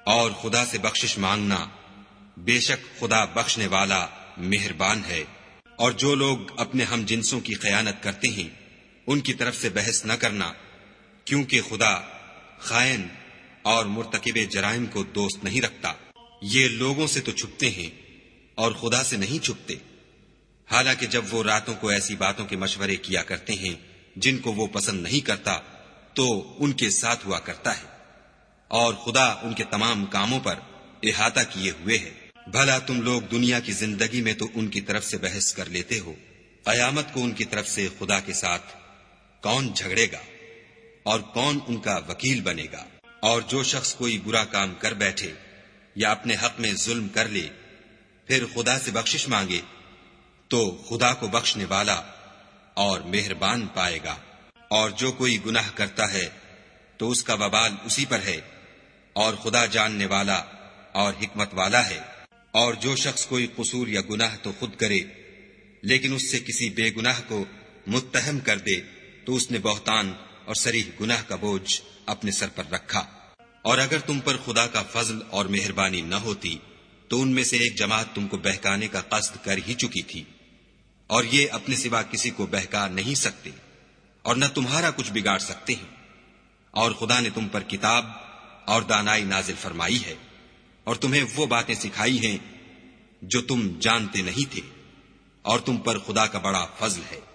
اور خدا سے بخشش مانگنا، بے شک خدا بخشنے والا مہربان ہے۔ اور جو لوگ اپنے ہم جنسوں کی خیانت کرتے ہیں ان کی طرف سے بحث نہ کرنا، کیونکہ خدا خائن اور مرتکب جرائم کو دوست نہیں رکھتا۔ یہ لوگوں سے تو چھپتے ہیں اور خدا سے نہیں چھپتے، حالانکہ جب وہ راتوں کو ایسی باتوں کے مشورے کیا کرتے ہیں جن کو وہ پسند نہیں کرتا تو ان کے ساتھ ہوا کرتا ہے، اور خدا ان کے تمام کاموں پر احاطہ کیے ہوئے ہے۔ بھلا تم لوگ دنیا کی زندگی میں تو ان کی طرف سے بحث کر لیتے ہو، قیامت کو ان کی طرف سے خدا کے ساتھ کون جھگڑے گا اور کون ان کا وکیل بنے گا؟ اور جو شخص کوئی برا کام کر بیٹھے یا اپنے حق میں ظلم کر لے پھر خدا سے بخشش مانگے تو خدا کو بخشنے والا اور مہربان پائے گا۔ اور جو کوئی گناہ کرتا ہے تو اس کا وبال اسی پر ہے، اور خدا جاننے والا اور حکمت والا ہے۔ اور جو شخص کوئی قصور یا گناہ تو خود کرے لیکن اس سے کسی بے گناہ کو متہم کر دے تو اس نے بہتان اور صریح گناہ کا بوجھ اپنے سر پر رکھا۔ اور اگر تم پر خدا کا فضل اور مہربانی نہ ہوتی تو ان میں سے ایک جماعت تم کو بہکانے کا قصد کر ہی چکی تھی، اور یہ اپنے سوا کسی کو بہکا نہیں سکتے اور نہ تمہارا کچھ بگاڑ سکتے ہیں۔ اور خدا نے تم پر کتاب اور دانائی نازل فرمائی ہے اور تمہیں وہ باتیں سکھائی ہیں جو تم جانتے نہیں تھے، اور تم پر خدا کا بڑا فضل ہے۔